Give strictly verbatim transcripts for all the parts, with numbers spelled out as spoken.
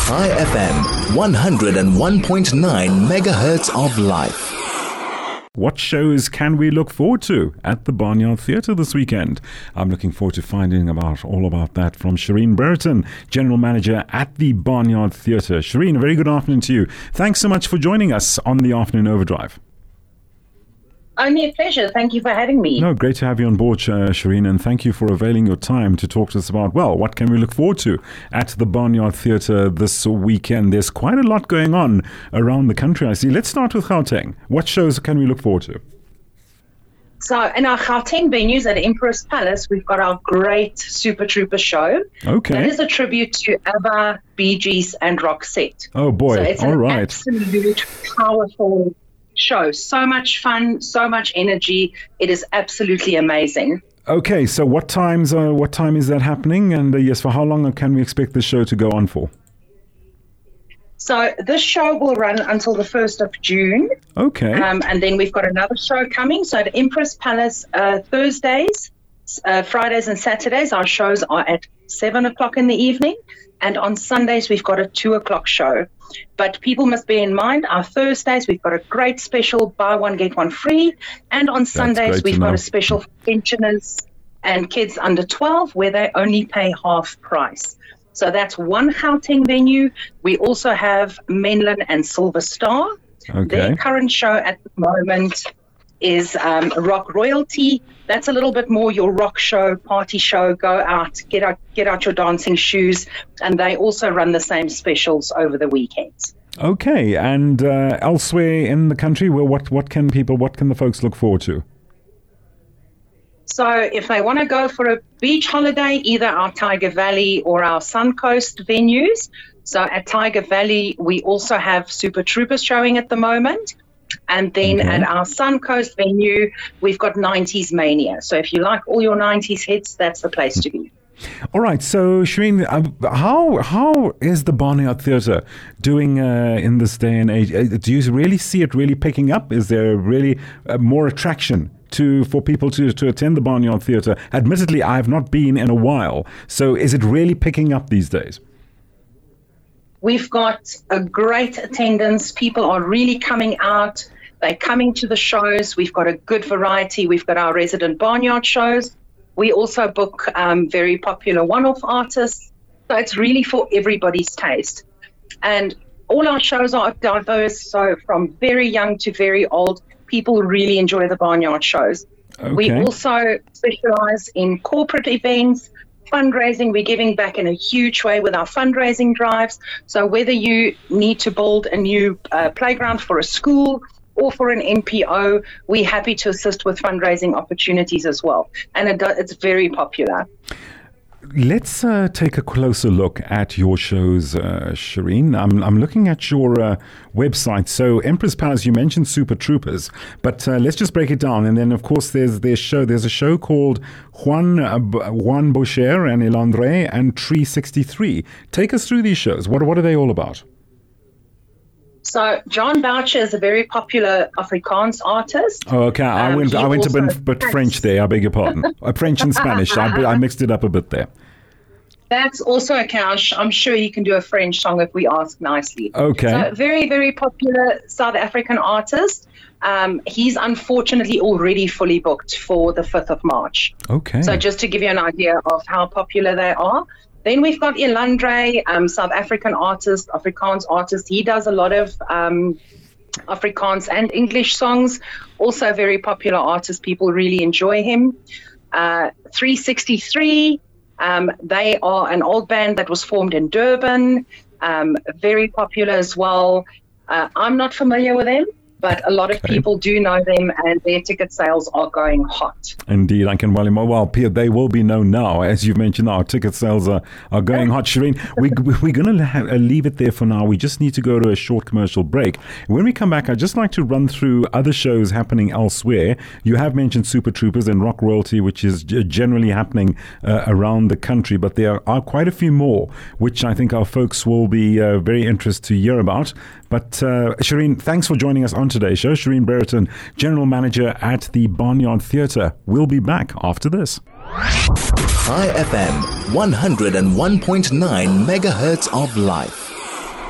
Hi F M, one oh one point nine megahertz of life. What shows can we look forward to at the Barnyard Theatre this weekend? I'm looking forward to finding about all about that from Shireen Brereton, General Manager at the Barnyard Theatre. Shireen, a very good afternoon to you. Thanks so much for joining us on the Afternoon Overdrive. Only a pleasure. Thank you for having me. No, great to have you on board, uh, Shireen, and thank you for availing your time to talk to us about, well, what can we look forward to at the Barnyard Theatre this weekend? There's quite a lot going on around the country, I see. Let's start with Gauteng. What shows can we look forward to? So in our Gauteng venues at Empress Palace, we've got our great Super Trooper show. Okay. That is a tribute to ABBA, Bee Gees, and Roxette. Oh, boy. So it's all an right. absolute powerful show. So much fun, so much energy. It is absolutely amazing. Okay, so what times? Uh, what time is that happening? And uh, yes, for how long can we expect the show to go on for? So this show will run until the first of June. Okay. Um, and then we've got another show coming. So at Empress Palace, uh, Thursdays, uh, Fridays and Saturdays, our shows are at seven o'clock in the evening. And on Sundays, we've got a two o'clock show. But people must bear in mind, our Thursdays, we've got a great special buy one, get one free. And on Sundays, we've got a special for pensioners and kids under twelve where they only pay half price. So that's one Gauteng venue. We also have Menlyn and Silver Star. Okay. Their current show at the moment is um, Rock Royalty. That's a little bit more your rock show, party show, go out, get out, get out your dancing shoes. And they also run the same specials over the weekends. Okay. And uh, elsewhere in the country, well, what, what can people, what can the folks look forward to? So if they want to go for a beach holiday, either our Tiger Valley or our Suncoast venues. So at Tiger Valley, we also have Super Troopers showing at the moment. And then okay. at our Suncoast venue, we've got nineties Mania. So if you like all your nineties hits, that's the place to be. All right. So, Shireen, uh, how how is the Barnyard Theatre doing uh, in this day and age? Uh, do you really see it really picking up? Is there really uh, more attraction to for people to, to attend the Barnyard Theatre? Admittedly, I have not been in a while. So is it really picking up these days? We've got a great attendance. People are really coming out. They're coming to the shows. We've got a good variety. We've got our resident barnyard shows. We also book um, very popular one-off artists. So it's really for everybody's taste. And all our shows are diverse. So from very young to very old, people really enjoy the barnyard shows. Okay. We also specialize in corporate events, fundraising. We're giving back in a huge way with our fundraising drives. So whether you need to build a new uh, playground for a school or for an N P O, we're happy to assist with fundraising opportunities as well. And it, it's very popular. Let's uh, take a closer look at your shows, uh, Shireen. I'm, I'm looking at your uh, website. So Empress Palace, you mentioned Super Troopers, but uh, let's just break it down. And then, of course, there's there's show. There's a show called Juan uh, Juan Boucher and Elandre and Tree sixty-three. Take us through these shows. What what are they all about? So John Boucher is a very popular Afrikaans artist. Oh, okay. I Um, went he I went a also bit, bit has- French there. I beg your pardon. uh, French and Spanish. I, I mixed it up a bit there. That's also a couch. I'm sure he can do a French song if we ask nicely. Okay. So very, very popular South African artist. Um, he's unfortunately already fully booked for the fifth of March. Okay. So just to give you an idea of how popular they are. Then we've got Elandre, um, South African artist, Afrikaans artist. He does a lot of um, Afrikaans and English songs. Also a very popular artist. People really enjoy him. Uh, three sixty-three, um, they are an old band that was formed in Durban. Um, very popular as well. Uh, I'm not familiar with them, but a lot of Okay. people do know them, and their ticket sales are going hot. Indeed, I can well imagine. Well, Pierre, they will be known now. As you've mentioned, our ticket sales are, are going hot. Shireen, we, we're going to leave it there for now. We just need to go to a short commercial break. When we come back, I'd just like to run through other shows happening elsewhere. You have mentioned Super Troopers and Rock Royalty, which is g- generally happening uh, around the country, but there are quite a few more, which I think our folks will be uh, very interested to hear about. But uh, Shireen, thanks for joining us on today's show. Shireen Brereton, General Manager at the Barnyard Theatre. We'll be back after this. Hi F M, one oh one point nine megahertz of life.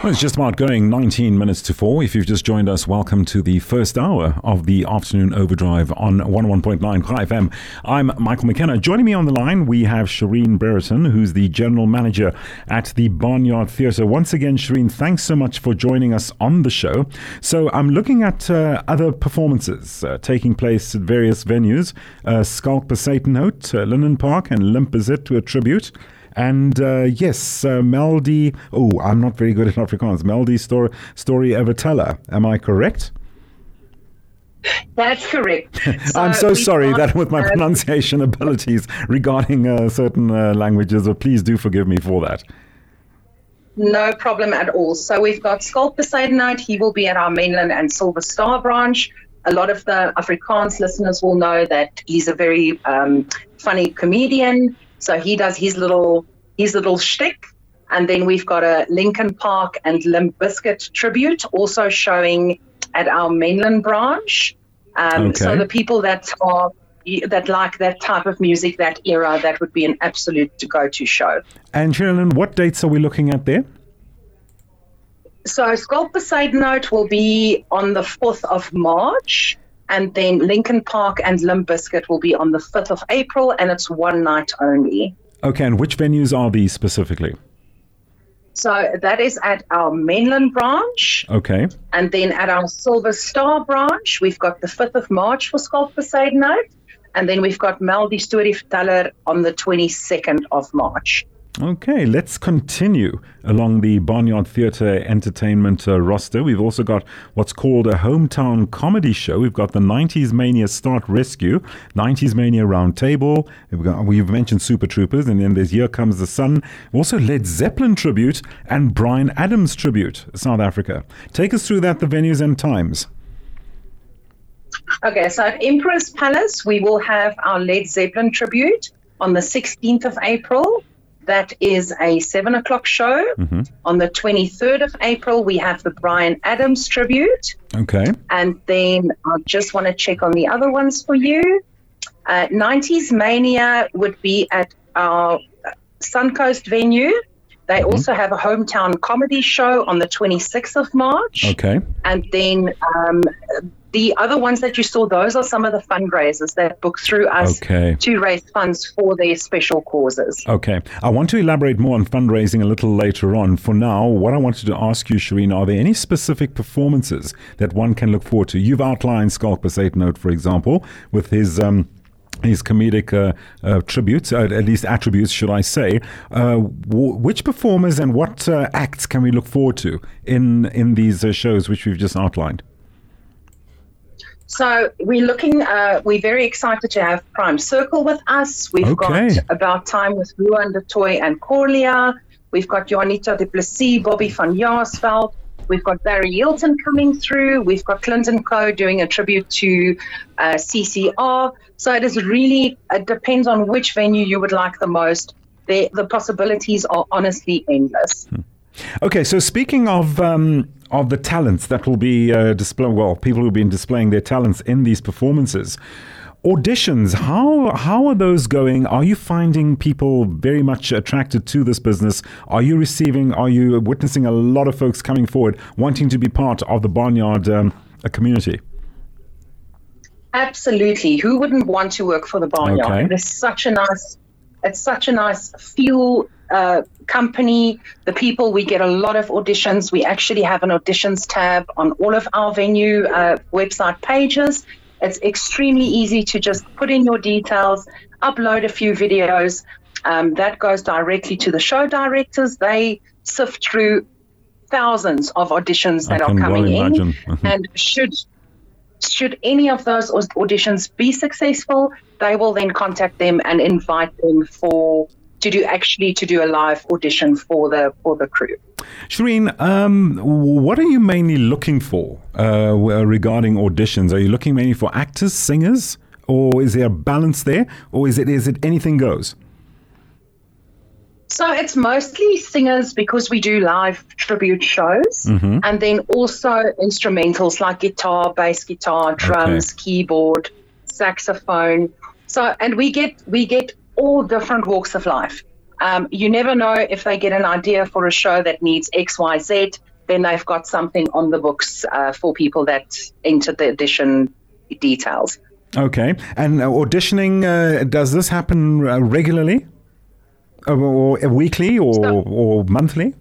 Well, it's just about going nineteen minutes to four. If you've just joined us, welcome to the first hour of the Afternoon Overdrive on one oh one point nine Chai F M. I'm Michael McKenna. Joining me on the line, we have Shireen Brereton, who's the General Manager at the Barnyard Theatre. Once again, Shireen, thanks so much for joining us on the show. So I'm looking at uh, other performances uh, taking place at various venues. Uh, Skulk Besaidnout, uh, Linden Park and Limp Bizit to a tribute. And uh, yes, uh, Melody, oh, I'm not very good at Afrikaans. Melody Story, story Everteller. Am I correct? That's correct. So I'm so sorry got, that with my uh, pronunciation abilities regarding uh, certain uh, languages, so please do forgive me for that. No problem at all. So we've got Skulk Besaidnout. He will be at our Mainland and Silver Star branch. A lot of the Afrikaans listeners will know that he's a very um, funny comedian. So he does his little his little shtick. And then we've got a Linkin Park and Limp Bizkit tribute also showing at our Mainland branch. Um, okay. So the people that are that like that type of music, that era, that would be an absolute go-to show. And Sherilyn, what dates are we looking at there? So Skulk Besaidnout will be on the fourth of March. And then Linkin Park and Limp Bizkit will be on the fifth of April, and it's one night only. Okay, and which venues are these specifically? So that is at our Mainland branch. Okay. And then at our Silver Star branch, we've got the fifth of March for Skulk Besaidnout. And then we've got Melody Story Verteller on the twenty-second of March. Okay, let's continue along the Barnyard Theatre entertainment uh, roster. We've also got what's called a hometown comedy show. We've got the nineties Mania Start Rescue, nineties Mania Roundtable. We've, got, we've mentioned Super Troopers, and then there's Here Comes the Sun. Also Led Zeppelin tribute and Bryan Adams tribute, South Africa. Take us through that, the venues and times. Okay, so at Emperor's Palace, we will have our Led Zeppelin tribute on the sixteenth of April. That is a seven o'clock show. Mm-hmm. On the twenty-third of April, we have the Bryan Adams tribute. Okay. And then I just want to check on the other ones for you. Uh, nineties Mania would be at our Suncoast venue. They mm-hmm. also have a hometown comedy show on the twenty-sixth of March. Okay. And then um, the other ones that you saw, those are some of the fundraisers that book through us okay. to raise funds for their special causes. Okay. I want to elaborate more on fundraising a little later on. For now, what I wanted to ask you, Shireen, are there any specific performances that one can look forward to? You've outlined Skulk Besaidnout, for example, with his... Um, His comedic uh, uh, tributes, uh, at least attributes, should I say. Uh, w- which performers and what uh, acts can we look forward to in in these uh, shows which we've just outlined? So we're looking, uh, we're very excited to have Prime Circle with us. We've okay. got About Time with Ruan de Toy and Corlia. We've got Juanita du Plessis, Bobby van Jaarsveld. We've got Barry Hilton coming through. We've got Clinton Co. doing a tribute to uh, C C R. So it is really, it depends on which venue you would like the most. The, the possibilities are honestly endless. Hmm. Okay, so speaking of um, of the talents that will be uh, displayed, well, people who have been displaying their talents in these performances, auditions, how how are those going? Are you finding people very much attracted to this business? Are you receiving, are you witnessing a lot of folks coming forward wanting to be part of the Barnyard um, community? Absolutely. Who wouldn't want to work for the Barnyard? Okay. It's such a nice, it's such a nice feel uh, company. The people, we get a lot of auditions. We actually have an auditions tab on all of our venue uh, website pages. It's extremely easy to just put in your details, upload a few videos. Um, that goes directly to the show directors. They sift through thousands of auditions that I are can coming well in. Mm-hmm. And should should any of those auditions be successful, they will then contact them and invite them for to do actually to do a live audition for the for the crew. Shireen, um, what are you mainly looking for uh, regarding auditions? Are you looking mainly for actors, singers, or is there a balance there, or is it is it anything goes? So it's mostly singers because we do live tribute shows, mm-hmm. and then also instrumentals like guitar, bass guitar, drums, okay. keyboard, saxophone. So and we get we get all different walks of life. Um, you never know if they get an idea for a show that needs X, Y, Z. then they've got something on the books uh, for people that enter the audition details. Okay. And uh, auditioning, uh, does this happen uh, regularly? Or, or weekly or, so, or monthly?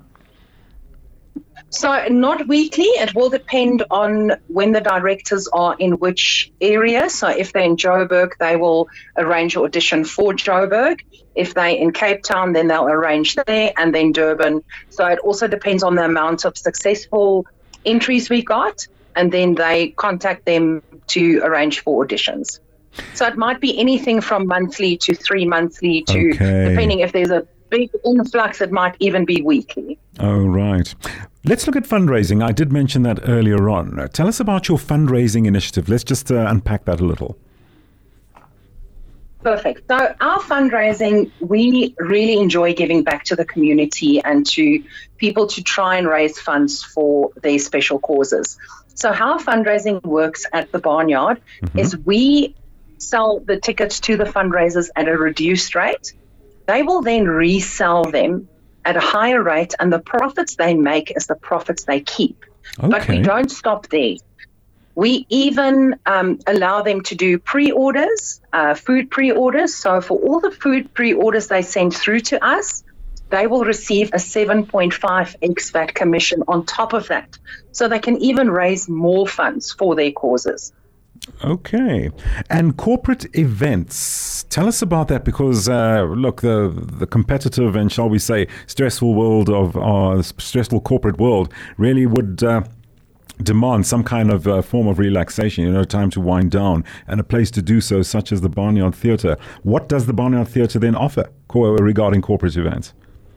So not weekly. It will depend on when the directors are in which area. So if they're in Joburg, they will arrange an audition for Joburg. If they're in Cape Town, then they'll arrange there, and then Durban. So it also depends on the amount of successful entries we got, and then they contact them to arrange for auditions. So it might be anything from monthly to three monthly to, okay. depending if there's a big influx, it might even be weekly. Oh, right. Let's look at fundraising. I did mention that earlier on. Tell us about your fundraising initiative. Let's just uh, unpack that a little. Perfect. So our fundraising, we really enjoy giving back to the community and to people to try and raise funds for their special causes. So how fundraising works at the Barnyard mm-hmm. is we sell the tickets to the fundraisers at a reduced rate. They will then resell them at a higher rate, and the profits they make is the profits they keep. Okay. But we don't stop there. We even um, allow them to do pre-orders, uh, food pre-orders. So for all the food pre-orders they send through to us, they will receive a seven point five x V A T commission on top of that. So they can even raise more funds for their causes. Okay. And corporate events, tell us about that, because uh, look, the the competitive and, shall we say, stressful world of our uh, stressful corporate world really would uh, demand some kind of uh, form of relaxation, you know, time to wind down, and a place to do so, such as the Barnyard Theatre. What does the Barnyard Theatre then offer co- regarding corporate events?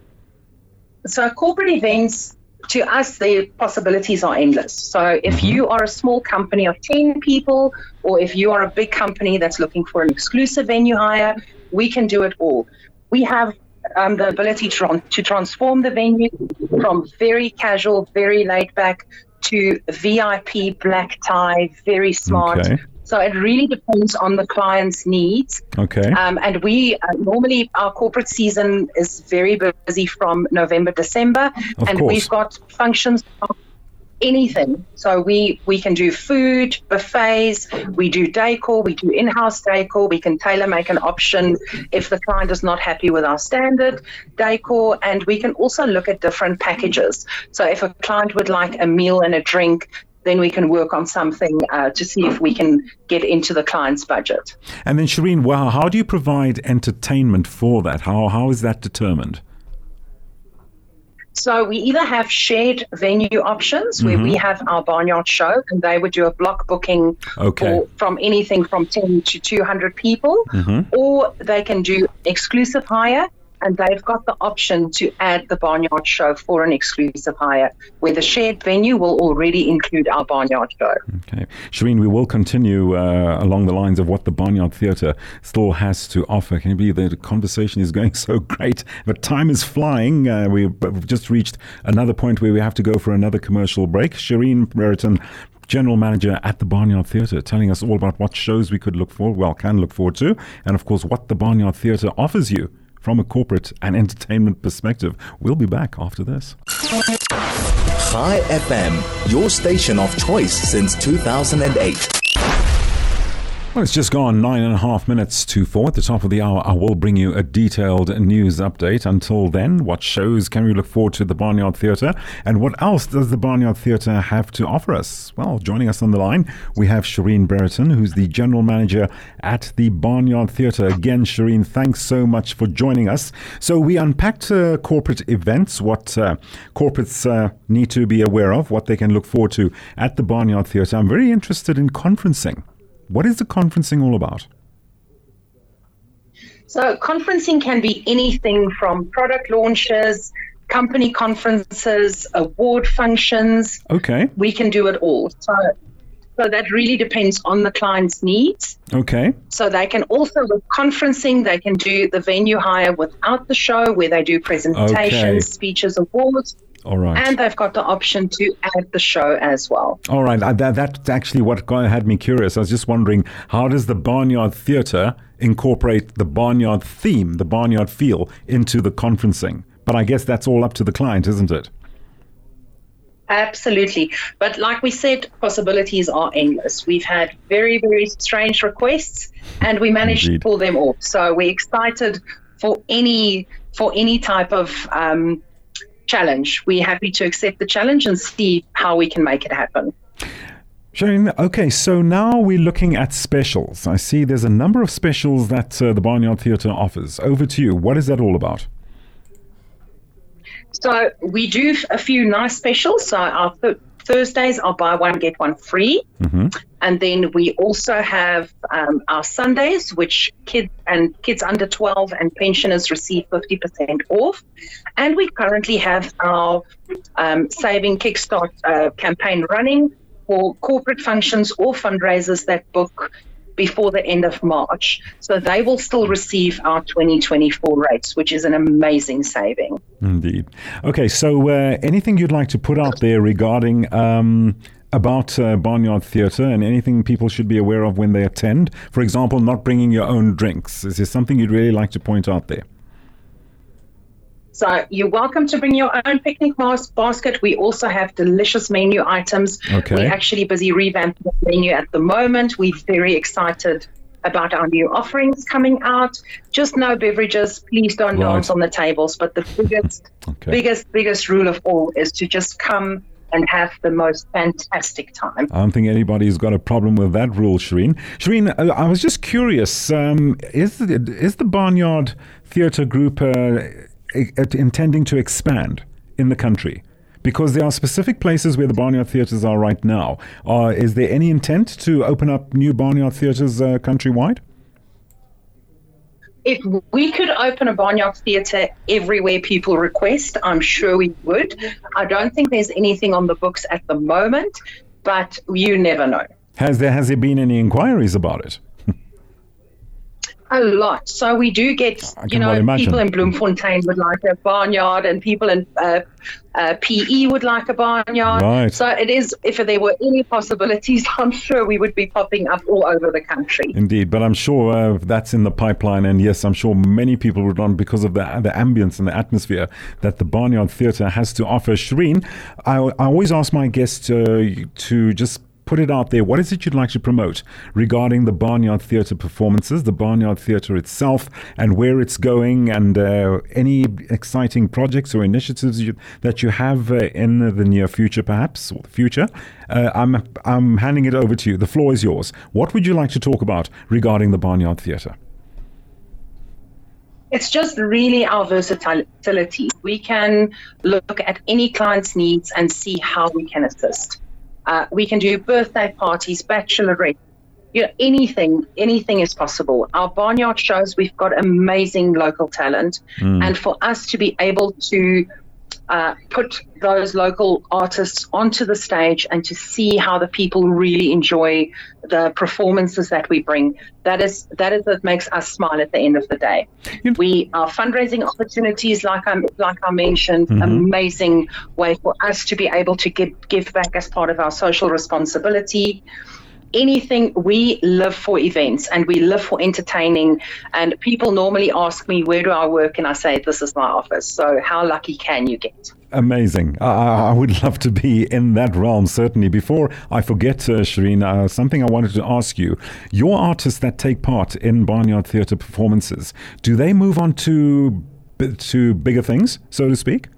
So corporate events, to us, the possibilities are endless. So if mm-hmm. you are a small company of ten people, or if you are a big company that's looking for an exclusive venue hire, we can do it all. We have um, the ability to, to transform the venue from very casual, very laid back, to V I P, black tie, very smart. Okay. So it really depends on the client's needs. Okay. Um, and we uh, normally, our corporate season is very busy from November, December. Of and course. We've got functions of anything. So we, we can do food, buffets, we do decor, we do in-house decor. We can tailor make an option if the client is not happy with our standard decor. And we can also look at different packages. So if a client would like a meal and a drink, then we can work on something uh, to see if we can get into the client's budget. And then, Shireen, well, how do you provide entertainment for that? How How is that determined? So we either have shared venue options where mm-hmm. we have our Barnyard show, and they would do a block booking okay. for, from anything from ten to two hundred people, mm-hmm. or they can do exclusive hire, and they've got the option to add the Barnyard show for an exclusive hire, where the shared venue will already include our Barnyard show. Okay. Shireen, we will continue uh, along the lines of what the Barnyard Theatre still has to offer. Can you believe the conversation is going so great, but time is flying. Uh, we've just reached another point where we have to go for another commercial break. Shireen Brereton, General Manager at the Barnyard Theatre, telling us all about what shows we could look for, well, can look forward to, and of course what the Barnyard Theatre offers you from a corporate and entertainment perspective. We'll be back after this. Chai F M, your station of choice since two thousand eight. Well, it's just gone nine and a half minutes to four. At the top of the hour, I will bring you a detailed news update. Until then, what shows can we look forward to at the Barnyard Theatre? And what else does the Barnyard Theatre have to offer us? Well, joining us on the line, we have Shireen Brereton, who's the General Manager at the Barnyard Theatre. Again, Shireen, thanks so much for joining us. So we unpacked uh, corporate events, what uh, corporates uh, need to be aware of, what they can look forward to at the Barnyard Theatre. I'm very interested in conferencing. What is the conferencing all about? So conferencing can be anything from product launches, company conferences, award functions. Okay. We can do it all. So, so that really depends on the client's needs. Okay. So they can also, with conferencing, they can do the venue hire without the show, where they do presentations, okay. speeches, awards. All right. And they've got the option to add the show as well. All right. Uh, that, that's actually what had me curious. I was just wondering, how does the Barnyard Theatre incorporate the Barnyard theme, the Barnyard feel, into the conferencing? But I guess that's all up to the client, isn't it? Absolutely. But like we said, possibilities are endless. We've had very, very strange requests and we managed Indeed. to pull them off. So we're excited for any for any type of um, challenge. We're happy to accept the challenge and see how we can make it happen. Shireen, okay, so now we're looking at specials. I see there's a number of specials that uh, the Barnyard Theatre offers. Over to you. What is that all about? So we do a few nice specials. So our th- Thursdays are buy one, get one free. Mm-hmm. And then we also have um, our Sundays, which kids and kids under twelve and pensioners receive fifty percent off. And we currently have our um, Saving Kickstart uh, campaign running for corporate functions or fundraisers that book before the end of March. So they will still receive our twenty twenty-four rates, which is an amazing saving. Indeed. Okay, so uh, anything you'd like to put out there regarding um, about uh, Barnyard Theatre and anything people should be aware of when they attend? For example, not bringing your own drinks. Is there something you'd really like to point out there? So you're welcome to bring your own picnic mas- basket. We also have delicious menu items. Okay. We're actually busy revamping the menu at the moment. We're very excited about our new offerings coming out. Just no beverages. Please don't Right. dance on the tables. But the biggest, Okay. biggest, biggest rule of all is to just come and have the most fantastic time. I don't think anybody's got a problem with that rule, Shireen. Shireen, uh, I was just curious. Um, is, the, is the Barnyard Theatre Group uh, intending to expand in the country? Because there are specific places where the Barnyard Theatres are right now. Uh, is there any intent to open up new Barnyard Theatres uh, countrywide? If we could open a Barnyard Theatre everywhere people request, I'm sure we would. I don't think there's anything on the books at the moment, but you never know. Has there, has there been any inquiries about it? A lot. So we do get, you know, well people in Bloemfontein would like a barnyard and people in uh, uh, P E would like a barnyard. Right. So it is, if there were any possibilities, I'm sure we would be popping up all over the country. Indeed, but I'm sure uh, that's in the pipeline. And yes, I'm sure many people would want, because of the the ambience and the atmosphere that the Barnyard Theatre has to offer. Shireen, I, I always ask my guests uh, to just put it out there. What is it you'd like to promote regarding the Barnyard Theatre performances, the Barnyard Theatre itself, and where it's going, and uh, any exciting projects or initiatives you, that you have uh, in the near future, perhaps, or the future? Uh, I'm I'm handing it over to you. The floor is yours. What would you like to talk about regarding the Barnyard Theatre? It's just really our versatility. We can look at any client's needs and see how we can assist. Uh, we can do birthday parties, bachelorette, you know, anything, anything is possible. Our barnyard shows, we've got amazing local talent. Mm. And for us to be able to uh, put those local artists onto the stage and to see how the people really enjoy the performances that we bring, that is that is what makes us smile at the end of the day. Yep. We our fundraising opportunities, like I like I mentioned, mm-hmm. amazing way for us to be able to give give back as part of our social responsibility. Anything, we live for events and we live for entertaining, and people normally ask me, where do I work? And I say, this is my office. So how lucky can you get? Amazing. I, I would love to be in that realm, certainly. Before I forget, uh, Shireen, uh, something I wanted to ask you. Your artists that take part in Barnyard Theatre performances, do they move on to, to bigger things, so to speak?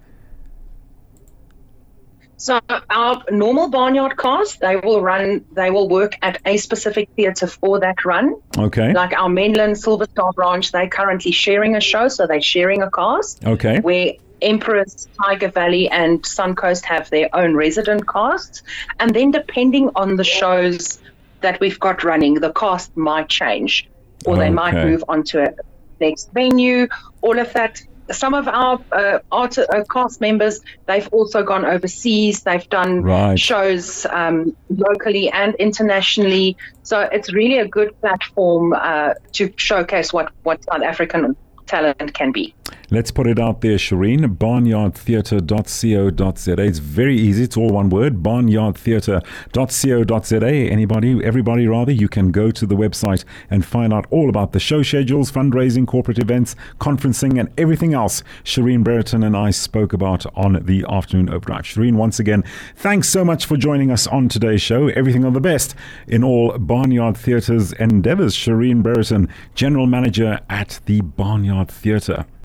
So our normal barnyard cast, they will run, they will work at a specific theatre for that run. Okay. Like our Menlyn Silver Star branch, they're currently sharing a show, so they're sharing a cast. Okay. Where Empress, Tiger Valley and Suncoast have their own resident casts. And then depending on the shows that we've got running, the cast might change, or they okay. might move on to a next venue, all of that. Some of our uh, art, uh, cast members, they've also gone overseas. They've done right. shows um, locally and internationally. So it's really a good platform uh, to showcase what, what South African talent can be. Let's put it out there, Shireen. barnyard theatre dot co dot za. It's very easy. It's all one word. barnyard theatre dot co dot za. Anybody, everybody rather, you can go to the website and find out all about the show schedules, fundraising, corporate events, conferencing, and everything else Shireen Brereton and I spoke about on the Afternoon Overdrive. Shireen, once again, thanks so much for joining us on today's show. Everything of the best in all Barnyard Theatre's endeavors. Shireen Brereton, General Manager at the Barnyard Theatre.